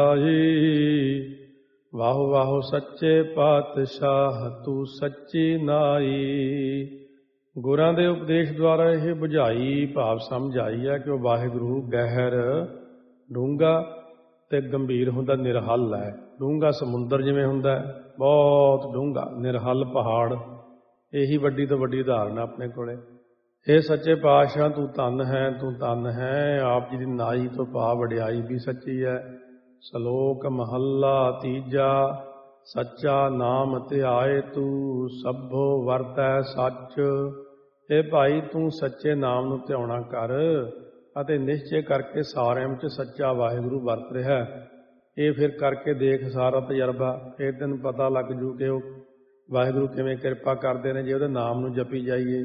ਬੁਝਾਈ। ਵਾਹੋ ਵਾਹੋ ਸੱਚੇ ਪਾਤਸ਼ਾਹ, ਤੂੰ ਸੱਚੀ ਨਾਈ। ਗੁਰਾਂ ਦੇ ਉਪਦੇਸ਼ ਦੁਆਰਾ ਇਹ ਬੁਝਾਈ ਭਾਵ ਸਮਝਾਈ ਹੈ ਕਿ ਉਹ ਵਾਹਿਗੁਰੂ ਗਹਿਰ, ਡੂੰਘਾ ਤੇ ਗੰਭੀਰ ਹੁੰਦਾ, ਨਿਰਹਲ ਹੈ। ਡੂੰਘਾ ਸਮੁੰਦਰ ਜਿਵੇਂ ਹੁੰਦਾ, ਬਹੁਤ ਡੂੰਘਾ, ਨਿਰਹਲ ਪਹਾੜ, ਇਹੀ ਵੱਡੀ ਤੋਂ ਵੱਡੀ ਉਦਾਹਰਨ ਆਪਣੇ ਕੋਲੇ। ਇਹ ਸੱਚੇ ਪਾਤਸ਼ਾਹ ਤੂੰ ਧੰਨ ਹੈ, ਤੂੰ ਧੰਨ ਹੈ। ਆਪ ਜੀ ਦੀ ਨਾਈ ਤੋਂ ਭਾਵ ਵਡਿਆਈ ਵੀ ਸੱਚੀ ਹੈ। ਸ਼ਲੋਕ ਮਹੱਲਾ ਤੀਜਾ। ਸੱਚਾ ਨਾਮ ਧਿਆਏ ਤੂੰ, ਸਭੋ ਵਰਤੈ ਸੱਚ। ਇਹ ਭਾਈ ਤੂੰ ਸੱਚੇ ਨਾਮ ਨੂੰ ਧਿਆਉਣਾ ਕਰ, ਅਤੇ ਨਿਸ਼ਚੈ ਕਰਕੇ ਸਾਰਿਆਂ ਵਿੱਚ ਸੱਚਾ ਵਾਹਿਗੁਰੂ ਵਰਤ ਰਿਹਾ। ਇਹ ਫਿਰ ਕਰਕੇ ਦੇਖ ਸਾਰਾ ਤਜਰਬਾ, ਫਿਰ ਤੈਨੂੰ ਪਤਾ ਲੱਗ ਜੂ ਕਿ ਉਹ ਵਾਹਿਗੁਰੂ ਕਿਵੇਂ ਕਿਰਪਾ ਕਰਦੇ ਨੇ ਜੇ ਉਹਦੇ ਨਾਮ ਨੂੰ ਜਪੀ ਜਾਈਏ।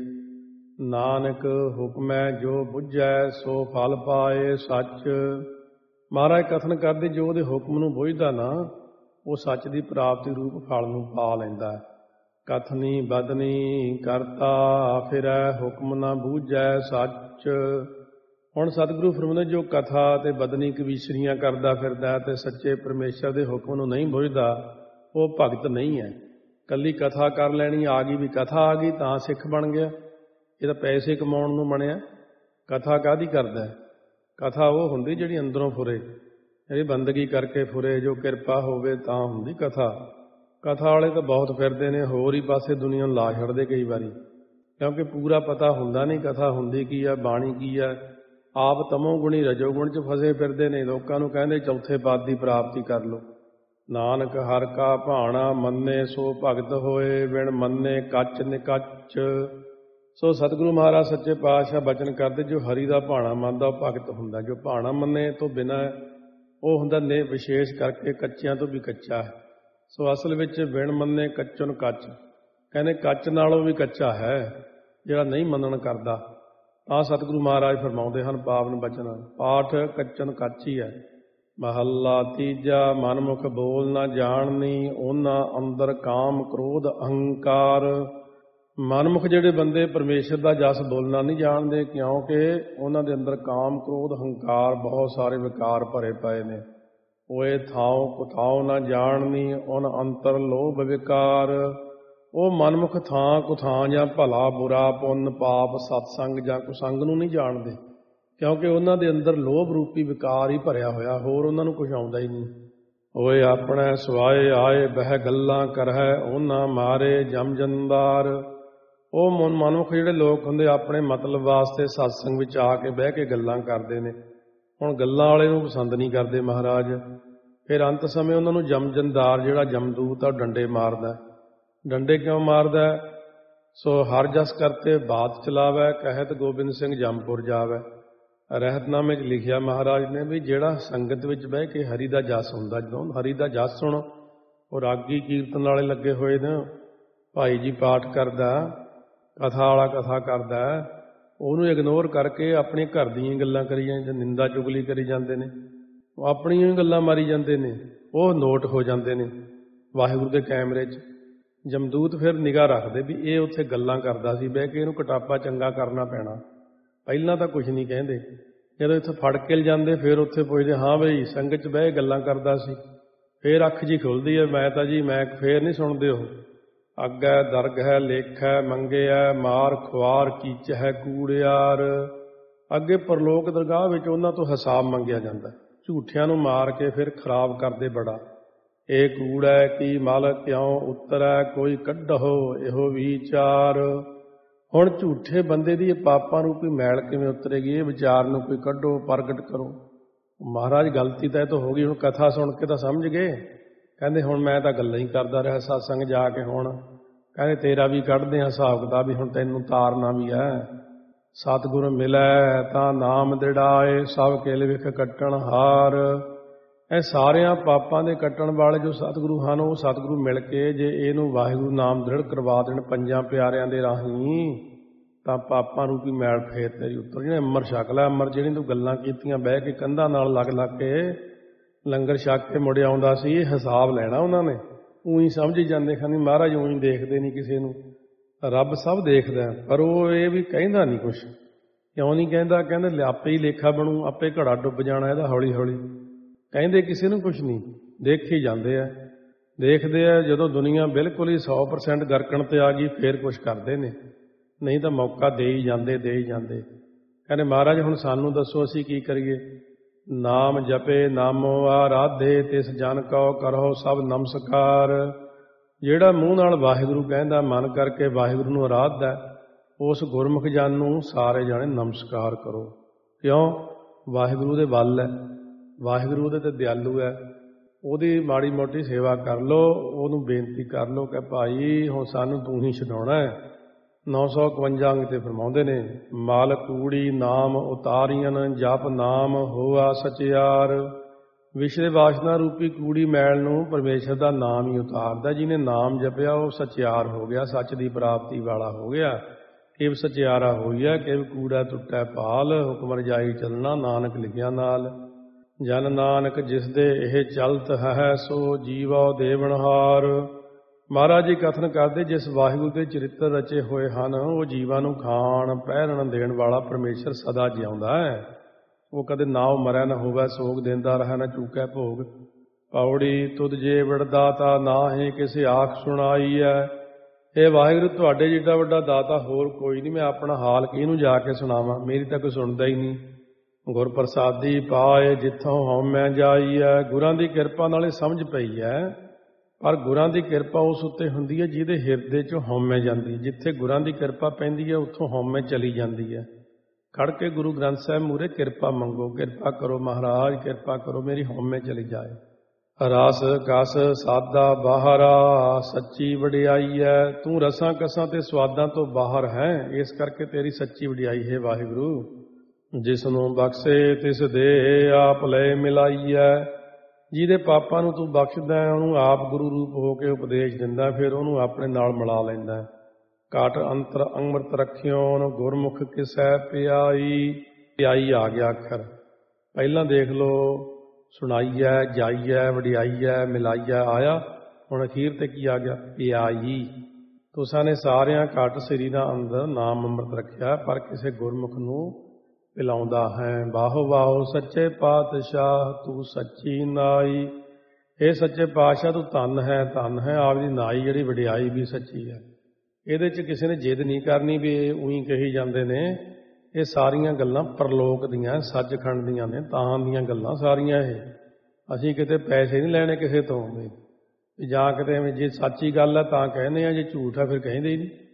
ਨਾਨਕ ਹੁਕਮੈ ਜੋ ਬੁੱਝੈ, ਸੋ ਫਲ ਪਾਏ ਸੱਚ। ਮਹਾਰਾਜ ਕਥਨ ਕਰਦੇ, ਜੋ ਉਹਦੇ ਹੁਕਮ ਨੂੰ ਬੁੱਝਦਾ ਨਾ, ਉਹ ਸੱਚ ਦੀ ਪ੍ਰਾਪਤੀ ਰੂਪ ਫਲ ਨੂੰ ਪਾ ਲੈਂਦਾ। ਕਥਨੀ ਬਦਨੀ ਕਰਤਾ ਫਿਰੈ, ਹੁਕਮ ਨਾ ਬੂਝੈ ਸੱਚ। ਹੁਣ ਸਤਿਗੁਰੂ ਫਰਮਾਉਂਦੇ, ਜੋ ਕਥਾ ਤੇ ਬਦਨੀ ਕਵੀਸ਼ਰੀਆਂ ਕਰਦਾ ਫਿਰਦਾ ਤੇ ਸੱਚੇ ਪਰਮੇਸ਼ਰ ਦੇ ਹੁਕਮ ਨੂੰ ਨਹੀਂ ਬੁੱਝਦਾ, ਉਹ ਭਗਤ ਨਹੀਂ ਹੈ। ਕੱਲੀ ਕਥਾ ਕਰ ਲੈਣੀ, ਆ ਗਈ ਵੀ ਕਥਾ ਆ ਗਈ ਤਾਂ ਸਿੱਖ ਬਣ ਗਿਆ, ਇਹ ਤਾਂ ਪੈਸੇ ਕਮਾਉਣ ਨੂੰ ਬਣਿਆ। ਕਥਾ ਕਾਹਦੀ ਕਰਦਾ? ਕਥਾ ਉਹ ਹੁੰਦੀ ਜਿਹੜੀ ਅੰਦਰੋਂ ਫੁਰੇ, ਜਿਹੜੀ ਬੰਦਗੀ ਕਰਕੇ ਫੁਰੇ, ਜੋ ਕਿਰਪਾ ਹੋਵੇ ਤਾਂ ਹੁੰਦੀ ਕਥਾ। ਕਥਾ ਵਾਲੇ ਤਾਂ ਬਹੁਤ ਫਿਰਦੇ ਨੇ, ਹੋਰ ਹੀ ਪਾਸੇ ਦੁਨੀਆ ਨੂੰ ਲਾ ਛੱਡਦੇ ਕਈ ਵਾਰੀ, ਕਿਉਂਕਿ ਪੂਰਾ ਪਤਾ ਹੁੰਦਾ ਨਹੀਂ ਕਥਾ ਹੁੰਦੀ ਕੀ ਆ, ਬਾਣੀ ਕੀ ਆ। ਆਪ ਤਮੋ ਗੁਣੀ ਰਜੋ ਗੁਣ 'ਚ ਫਸੇ ਫਿਰਦੇ ਨੇ, ਲੋਕਾਂ ਨੂੰ ਕਹਿੰਦੇ ਚੌਥੇ ਪਦ ਦੀ ਪ੍ਰਾਪਤੀ ਕਰ ਲਓ। ਨਾਨਕ ਹਰਿ ਕਾ ਭਾਣਾ ਮੰਨੇ, ਸੋ ਭਗਤ ਹੋਏ, ਬਿਨ ਮੰਨੇ ਕੱਚ ਨਿਕੱਚ। ਸੋ ਸਤਿਗੁਰੂ ਮਹਾਰਾਜ ਸੱਚੇ ਪਾਤਸ਼ਾਹ ਬਚਨ ਕਰਦੇ, ਜੋ ਹਰੀ ਦਾ ਭਾਣਾ ਮੰਨਦਾ ਉਹ ਭਗਤ ਹੁੰਦਾ। ਜੋ ਭਾਣਾ ਮੰਨੇ ਤੋਂ ਬਿਨਾਂ ਉਹ ਹੁੰਦਾ ਨੇ ਵਿਸ਼ੇਸ਼ ਕਰਕੇ ਕੱਚਿਆਂ ਤੋਂ ਵੀ ਕੱਚਾ ਹੈ। ਸੋ ਅਸਲ ਵਿੱਚ ਬਿਨ ਮੰਨੇ ਕੱਚਨ ਕੱਚ, ਕਹਿੰਦੇ ਕੱਚ ਨਾਲੋਂ ਵੀ ਕੱਚਾ ਹੈ ਜਿਹੜਾ ਨਹੀਂ ਮੰਨਣ ਕਰਦਾ। ਤਾਂ ਸਤਿਗੁਰੂ ਮਹਾਰਾਜ ਫਰਮਾਉਂਦੇ ਹਨ ਪਾਵਨ ਬਚਨ, ਪਾਠ ਕੱਚਨ ਕੱਚ ਹੀ ਹੈ। ਮਹੱਲਾ ਤੀਜਾ। ਮਨਮੁਖ ਬੋਲ ਨਾ ਜਾਣਨੀ, ਉਹਨਾਂ ਅੰਦਰ ਕਾਮ ਕ੍ਰੋਧ ਅਹੰਕਾਰ। ਮਨਮੁਖ ਜਿਹੜੇ ਬੰਦੇ ਪਰਮੇਸ਼ਰ ਦਾ ਜਸ ਬੋਲਣਾ ਨਹੀਂ ਜਾਣਦੇ, ਕਿਉਂਕਿ ਉਹਨਾਂ ਦੇ ਅੰਦਰ ਕਾਮ, ਕ੍ਰੋਧ, ਹੰਕਾਰ, ਬਹੁਤ ਸਾਰੇ ਵਿਕਾਰ ਭਰੇ ਪਏ ਨੇ। ਓਏ ਥਾਉ ਕੁਥਾਉ ਨਾ ਜਾਣਨੀ, ਉਨ ਅੰਤਰ ਲੋਭ ਵਿਕਾਰ। ਉਹ ਮਨਮੁਖ ਥਾਂ ਕੁਥਾਂ ਜਾਂ ਭਲਾ ਬੁਰਾ, ਪੁੰਨ ਪਾਪ, ਸਤਸੰਗ ਜਾਂ ਕੁਸੰਗ ਨੂੰ ਨਹੀਂ ਜਾਣਦੇ, ਕਿਉਂਕਿ ਉਹਨਾਂ ਦੇ ਅੰਦਰ ਲੋਭ ਰੂਪੀ ਵਿਕਾਰ ਹੀ ਭਰਿਆ ਹੋਇਆ, ਹੋਰ ਉਹਨਾਂ ਨੂੰ ਕੁਝ ਆਉਂਦਾ ਹੀ ਨਹੀਂ। ਓਏ ਆਪਣੇ ਸਵਾਏ ਆਏ ਬਹਿ ਗੱਲਾਂ ਕਰਹਿ, ਉਹਨਾਂ ਮਾਰੇ ਜਮ ਜੰਦਾਰ। ਉਹ ਮਨ ਮਨੁੱਖ ਜਿਹੜੇ ਲੋਕ ਹੁੰਦੇ ਆਪਣੇ ਮਤਲਬ ਵਾਸਤੇ ਸਤਸੰਗ ਵਿੱਚ ਆ ਕੇ ਬਹਿ ਕੇ ਗੱਲਾਂ ਕਰਦੇ ਨੇ। ਹੁਣ ਗੱਲਾਂ ਵਾਲੇ ਨੂੰ ਪਸੰਦ ਨਹੀਂ ਕਰਦੇ ਮਹਾਰਾਜ। ਫਿਰ ਅੰਤ ਸਮੇਂ ਉਹਨਾਂ ਨੂੰ ਜਮ ਜੰਦਾਰ ਜਿਹੜਾ ਜਮਦੂਤ ਆ ਡੰਡੇ ਮਾਰਦਾ। ਡੰਡੇ ਕਿਉਂ ਮਾਰਦਾ? ਸੋ ਹਰ ਜਸ ਕਰਤੇ ਬਾਤ ਚਲਾਵੈ, ਕਹਿਤ ਗੋਬਿੰਦ ਸਿੰਘ ਜਮਪੁਰ ਜਾਵੈ। ਰਹਿਤਨਾਮੇ 'ਚ ਲਿਖਿਆ ਮਹਾਰਾਜ ਨੇ ਵੀ ਜਿਹੜਾ ਸੰਗਤ ਵਿੱਚ ਬਹਿ ਕੇ ਹਰੀ ਦਾ ਜਸ ਹੁੰਦਾ, ਜਦੋਂ ਹਰੀ ਦਾ ਜਸ ਸੁਣ, ਉਹ ਰਾਗੀ ਕੀਰਤਨ ਵਾਲੇ ਲੱਗੇ ਹੋਏ ਨੇ, ਭਾਈ ਜੀ ਪਾਠ ਕਰਦਾ, ਕਥਾ ਵਾਲਾ ਕਥਾ ਕਰਦਾ, ਉਹਨੂੰ ਇਗਨੋਰ ਕਰਕੇ ਆਪਣੀ ਘਰ ਦੀਆਂ ਗੱਲਾਂ ਕਰੀ ਜਾਂਦੇ, ਨਿੰਦਾ ਚੁਗਲੀ ਕਰੀ ਜਾਂਦੇ ਨੇ, ਉਹ ਆਪਣੀਆਂ ਹੀ ਗੱਲਾਂ ਮਾਰੀ ਜਾਂਦੇ ਨੇ, ਉਹ ਨੋਟ ਹੋ ਜਾਂਦੇ ਨੇ ਵਾਹਿਗੁਰੂ ਦੇ ਕੈਮਰੇ 'ਚ। ਜਮਦੂਤ ਫਿਰ ਨਿਗਾਹ ਰੱਖਦੇ ਵੀ ਇਹ ਉੱਥੇ ਗੱਲਾਂ ਕਰਦਾ ਸੀ ਬਹਿ ਕੇ, ਇਹਨੂੰ ਕਟਾਪਾ ਚੰਗਾ ਕਰਨਾ ਪੈਣਾ। ਪਹਿਲਾਂ ਤਾਂ ਕੁਝ ਨਹੀਂ ਕਹਿੰਦੇ, ਜਦੋਂ ਇੱਥੇ ਫੜ ਕੇ ਲਿਜਾਂਦੇ ਫਿਰ ਉੱਥੇ ਪੁੱਛਦੇ, ਹਾਂ ਬਈ ਸੰਗਤ 'ਚ ਬਹਿ ਗੱਲਾਂ ਕਰਦਾ ਸੀ। ਫਿਰ ਅੱਖ ਜੀ ਖੁੱਲਦੀ ਹੈ, ਮੈਂ ਤਾਂ ਜੀ ਮੈਂ ਫੇਰ ਨਹੀਂ ਸੁਣਦੇ। ਉਹ ਅੱਗ ਹੈ, ਦਰਗ ਹੈ, ਲੇਖ ਹੈ, ਮੰਗੇ ਹੈ, ਮਾਰ ਖੁਆਰ ਕੀਚ ਹੈ, ਕੂੜਿਆਰ। ਅੱਗੇ ਪਰਲੋਕ ਦਰਗਾਹ ਵਿੱਚ ਉਹਨਾਂ ਤੋਂ ਹਿਸਾਬ ਮੰਗਿਆ ਜਾਂਦਾ। ਝੂਠਿਆਂ ਨੂੰ ਮਾਰ ਕੇ ਫਿਰ ਖਰਾਬ ਕਰਦੇ ਬੜਾ। ਇਹ ਕੂੜਾ ਕੀ ਮਲ ਕਿਉਂ ਉਤਰੈ, ਕੋਈ ਕੱਢੋ ਇਹੋ ਵਿਚਾਰ। ਹੁਣ ਝੂਠੇ ਬੰਦੇ ਦੀ ਇਹ ਪਾਪਾਂ ਰੂਪੀ ਮੈਲ ਕਿਵੇਂ ਉਤਰੇਗੀ, ਇਹ ਵਿਚਾਰ ਨੂੰ ਕੋਈ ਕੱਢੋ, ਪ੍ਰਗਟ ਕਰੋ। ਮਹਾਰਾਜ ਗਲਤੀ ਤਾਂ ਇਹ ਤਾਂ ਹੋ ਗਈ, ਹੁਣ ਕਥਾ ਸੁਣ ਕੇ ਤਾਂ ਸਮਝ ਗਏ। ਕਹਿੰਦੇ ਹੁਣ ਮੈਂ ਤਾਂ ਗੱਲਾਂ ਹੀ ਕਰਦਾ ਰਿਹਾ ਸਤਸੰਗ ਜਾ ਕੇ, ਹੁਣ ਕਹਿੰਦੇ ਤੇਰਾ ਵੀ ਕੱਢਦੇ ਹਾਂ ਹਿਸਾਬ ਕਿਤਾਬ, ਵੀ ਹੁਣ ਤੈਨੂੰ ਤਾਰਨਾ ਵੀ ਹੈ। ਸਤਿਗੁਰ ਮਿਲੈ ਤਾਂ ਨਾਮ ਦਿੜਾਏ, ਸਭ ਕਿਲ ਵਿਖ ਕੱਟਣ ਹਾਰ। ਇਹ ਸਾਰਿਆਂ ਪਾਪਾਂ ਦੇ ਕੱਟਣ ਵਾਲੇ ਜੋ ਸਤਿਗੁਰੂ ਹਨ, ਉਹ ਸਤਿਗੁਰੂ ਮਿਲ ਕੇ ਜੇ ਇਹਨੂੰ ਵਾਹਿਗੁਰੂ ਨਾਮ ਦ੍ਰਿੜ ਕਰਵਾ ਦੇਣ ਪੰਜਾਂ ਪਿਆਰਿਆਂ ਦੇ ਰਾਹੀਂ, ਤਾਂ ਪਾਪਾਂ ਰੂਪੀ ਮੈਲ ਫੇਰ ਤੇਰੀ ਉੱਤਰ ਜਾਣੀ। ਅੰਮ੍ਰਿਤ ਛਕ ਲੈ, ਅੰਮ੍ਰਿਤ ਜਿਹੜੀ ਤੂੰ ਗੱਲਾਂ ਕੀਤੀਆਂ ਬਹਿ ਕੇ ਕੰਧਾਂ ਨਾਲ ਲੱਗ ਲੱਗ ਕੇ ਲੰਗਰ ਛਕ ਕੇ ਮੁੜ ਆਉਂਦਾ ਸੀ, ਇਹ ਹਿਸਾਬ ਲੈਣਾ ਉਹਨਾਂ ਨੇ। ਊਂ ਸਮਝੀ ਜਾਂਦੇ ਖਾਨੀ ਮਹਾਰਾਜ ਊਂ ਦੇਖਦੇ ਨਹੀਂ ਕਿਸੇ ਨੂੰ, ਰੱਬ ਸਭ ਦੇਖਦਾ, ਪਰ ਉਹ ਇਹ ਵੀ ਕਹਿੰਦਾ ਨਹੀਂ ਕੁਛ। ਕਿਉਂ ਨਹੀਂ ਕਹਿੰਦਾ? ਕਹਿੰਦੇ ਆਪੇ ਹੀ ਲੇਖਾ ਬਣੂ, ਆਪੇ ਘੜਾ ਡੁੱਬ ਜਾਣਾ ਇਹਦਾ ਹੌਲੀ ਹੌਲੀ। ਕਹਿੰਦੇ ਕਿਸੇ ਨੂੰ ਕੁਛ ਨਹੀਂ, ਦੇਖੀ ਜਾਂਦੇ ਆ, ਦੇਖਦੇ ਆ। ਜਦੋਂ ਦੁਨੀਆ ਬਿਲਕੁਲ ਹੀ ਸੌ ਪਰਸੈਂਟ ਗਰਕਣ ਤੇ ਆ ਗਈ ਫੇਰ ਕੁਛ ਕਰਦੇ ਨੇ, ਨਹੀਂ ਤਾਂ ਮੌਕਾ ਦੇ ਹੀ ਜਾਂਦੇ ਦੇ ਹੀ ਜਾਂਦੇ। ਕਹਿੰਦੇ ਮਹਾਰਾਜ ਹੁਣ ਸਾਨੂੰ ਦੱਸੋ ਅਸੀਂ ਕੀ ਕਰੀਏ? ਨਾਮ ਜਪੇ ਨਾਮੋ ਆਰਾਧੇ, ਤਿਸ ਜਨ ਕਉ ਕਰੋ ਸਭ ਨਮਸਕਾਰ। ਜਿਹੜਾ ਮੂੰਹ ਨਾਲ ਵਾਹਿਗੁਰੂ ਕਹਿੰਦਾ, ਮਨ ਕਰਕੇ ਵਾਹਿਗੁਰੂ ਨੂੰ ਆਰਾਧਦਾ, ਉਸ ਗੁਰਮੁਖ ਜਨ ਨੂੰ ਸਾਰੇ ਜਾਣੇ ਨਮਸਕਾਰ ਕਰੋ। ਕਿਉਂ? ਵਾਹਿਗੁਰੂ ਦੇ ਵੱਲ ਹੈ, ਵਾਹਿਗੁਰੂ ਉਹਦੇ ਤੇ ਦਿਆਲੂ ਹੈ। ਉਹਦੀ ਮਾੜੀ ਮੋਟੀ ਸੇਵਾ ਕਰ ਲਓ, ਉਹਨੂੰ ਬੇਨਤੀ ਕਰ ਲਓ ਕਿ ਭਾਈ ਹੁਣ ਸਾਨੂੰ ਤੂੰ ਹੀ ਛਡਾਉਣਾ ਹੈ। ਨੌ ਸੌ ਇਕਵੰਜਾ ਅੰਗ ਤੇ ਫਰਮਾਉਂਦੇ ਨੇ, ਮਲ ਕੂੜੀ ਨਾਮ ਉਤਾਰੀਆਂ, ਜਪ ਨਾਮ ਹੋਆ ਸਚਿਆਰ। ਵਿਸ਼ੇ ਵਾਸਨਾ ਰੂਪੀ ਕੂੜੀ ਮੈਲ ਨੂੰ ਪਰਮੇਸ਼ਰ ਦਾ ਨਾਮ ਹੀ ਉਤਾਰਦਾ। ਜਿਹਨੇ ਨਾਮ ਜਪਿਆ ਉਹ ਸਚਿਆਰ ਹੋ ਗਿਆ, ਸੱਚ ਦੀ ਪ੍ਰਾਪਤੀ ਵਾਲਾ ਹੋ ਗਿਆ। ਕਿਵ ਸਚਿਆਰਾ ਹੋਈਆ, ਕਿਵ ਕੂੜਾ ਟੁੱਟੈ ਭਾਲ, ਹੁਕਮ ਰਜਾਈ ਚੱਲਣਾ ਨਾਨਕ ਲਿਖਿਆ ਨਾਲ। ਜਨ ਨਾਨਕ ਜਿਸ ਦੇ ਇਹ ਚਲਤ ਹੈ, ਸੋ ਜੀਵੋ ਦੇਵਨਹਾਰ। ਮਹਾਰਾਜ ਜੀ ਕਥਨ ਕਰਦੇ, ਜਿਸ ਵਾਹਿਗੁਰੂ ਦੇ ਚਰਿੱਤਰ ਰਚੇ ਹੋਏ ਹਨ, ਉਹ ਜੀਵਾਂ ਨੂੰ ਖਾਣ ਪਹਿਰਨ ਦੇਣ ਵਾਲਾ ਪਰਮੇਸ਼ਰ ਸਦਾ ਜਿਉਂਦਾ ਹੈ। ਉਹ ਕਦੇ ਨਾਉ ਮਰੈ ਨਾ ਹੋਵੇ, ਸੋਗ ਦਿੰਦਾ ਰਹਿ ਨਾ ਚੂਕੈ ਭੋਗ। ਪੌੜੀ ਤੁਧ ਜੇ ਵਡਦਾਤਾ, ਨਾਹੀਂ ਕਿਸੇ ਆਖ ਸੁਣਾਈ ਹੈ। ਇਹ ਵਾਹਿਗੁਰੂ ਤੁਹਾਡੇ ਜਿੱਡਾ ਵੱਡਾ ਦਾਤਾ ਹੋਰ ਕੋਈ ਨਹੀਂ, ਮੈਂ ਆਪਣਾ ਹਾਲ ਕਿਹਨੂੰ ਜਾ ਕੇ ਸੁਣਾਵਾਂ, ਮੇਰੀ ਤਾਂ ਕੋਈ ਸੁਣਦਾ ਹੀ ਨਹੀਂ। ਗੁਰ ਪ੍ਰਸਾਦੀ ਪਾਏ ਜਿੱਥੋਂ ਹਉਮੈ ਜਾਈ ਹੈ। ਗੁਰਾਂ ਦੀ ਕਿਰਪਾ ਨਾਲੇ ਸਮਝ ਪਈ ਹੈ, ਪਰ ਗੁਰਾਂ ਦੀ ਕਿਰਪਾ ਉਸ ਉੱਤੇ ਹੁੰਦੀ ਹੈ ਜਿਹਦੇ ਹਿਰਦੇ 'ਚੋਂ ਹਉਮੈ ਜਾਂਦੀ। ਜਿੱਥੇ ਗੁਰਾਂ ਦੀ ਕਿਰਪਾ ਪੈਂਦੀ ਹੈ ਉੱਥੋਂ ਹਉਮੈ ਚਲੀ ਜਾਂਦੀ ਹੈ। ਖੜ ਕੇ ਗੁਰੂ ਗ੍ਰੰਥ ਸਾਹਿਬ ਮੂਹਰੇ ਕਿਰਪਾ ਮੰਗੋ, ਕਿਰਪਾ ਕਰੋ ਮਹਾਰਾਜ, ਕਿਰਪਾ ਕਰੋ, ਮੇਰੀ ਹਉਮੈ ਚਲੀ ਜਾਏ। ਰਸ ਕਸ ਸਾਦਾ ਬਾਹਰਾ, ਸੱਚੀ ਵਡਿਆਈ ਹੈ। ਤੂੰ ਰਸਾਂ ਕਸਾਂ ਤੇ ਸਵਾਦਾਂ ਤੋਂ ਬਾਹਰ ਹੈ, ਇਸ ਕਰਕੇ ਤੇਰੀ ਸੱਚੀ ਵਡਿਆਈ ਹੈ ਵਾਹਿਗੁਰੂ। ਜਿਸ ਨੂੰ ਬਖਸ਼ੇ ਤਿਸ ਦੇ ਆਪ ਲੈ ਮਿਲਾਈਐ। ਜਿਹਦੇ ਪਾਪਾਂ ਨੂੰ ਤੂੰ ਬਖਸ਼ਦਾ, ਉਹਨੂੰ ਆਪ ਗੁਰੂ ਰੂਪ ਹੋ ਕੇ ਉਪਦੇਸ਼ ਦਿੰਦਾ, ਫਿਰ ਉਹਨੂੰ ਆਪਣੇ ਨਾਲ ਮਿਲਾ ਲੈਂਦਾ। ਘਟ ਅੰਤਰ ਅੰਮ੍ਰਿਤ ਰੱਖਿਓਨ, ਗੁਰਮੁਖ ਕਿਸੈ ਪਿਆਈ। ਪਿਆਈ ਆ ਗਿਆ ਅੱਖਰ, ਪਹਿਲਾਂ ਦੇਖ ਲਓ ਸੁਣਾਈਐ, ਜਾਈਐ, ਵਡਿਆਈਐ, ਮਿਲਾਈਐ ਆਇਆ, ਹੁਣ ਅਖੀਰ ਤੇ ਕੀ ਆ ਗਿਆ? ਪਿਆਈ। ਤੁਸਾਂ ਨੇ ਸਾਰਿਆਂ ਘੱਟ ਸਰੀਰਾਂ ਅੰਦਰ ਨਾਮ ਅੰਮ੍ਰਿਤ ਰੱਖਿਆ, ਪਰ ਕਿਸੇ ਗੁਰਮੁਖ ਨੂੰ ਪਿਲਾਉਂਦਾ ਹੈ। ਬਾਹੋ ਬਾਹੋ ਸੱਚੇ ਪਾਤਸ਼ਾਹ ਤੂੰ ਸੱਚੀ ਨਾਈ। ਇਹ ਸੱਚੇ ਪਾਤਸ਼ਾਹ ਤੂੰ ਧੰਨ ਹੈ, ਧੰਨ ਹੈ। ਆਪ ਦੀ ਨਾਈ ਜਿਹੜੀ ਵਡਿਆਈ ਵੀ ਸੱਚੀ ਹੈ। ਇਹਦੇ 'ਚ ਕਿਸੇ ਨੇ ਜਿੱਦ ਨਹੀਂ ਕਰਨੀ ਵੀ ਇਹ ਉਹੀ ਕਹੀ ਜਾਂਦੇ ਨੇ। ਇਹ ਸਾਰੀਆਂ ਗੱਲਾਂ ਪਰਲੋਕ ਦੀਆਂ, ਸੱਚਖੰਡ ਦੀਆਂ ਨੇ, ਤਾਂ ਦੀਆਂ ਗੱਲਾਂ ਸਾਰੀਆਂ। ਇਹ ਅਸੀਂ ਕਿਤੇ ਪੈਸੇ ਨਹੀਂ ਲੈਣੇ ਕਿਸੇ ਤੋਂ ਵੀ, ਜਾਂ ਕਿਤੇ ਜੇ ਸੱਚੀ ਗੱਲ ਹੈ ਤਾਂ ਕਹਿੰਦੇ ਆ, ਜੇ ਝੂਠ ਹੈ ਫਿਰ ਕਹਿੰਦੇ ਹੀ ਨਹੀਂ।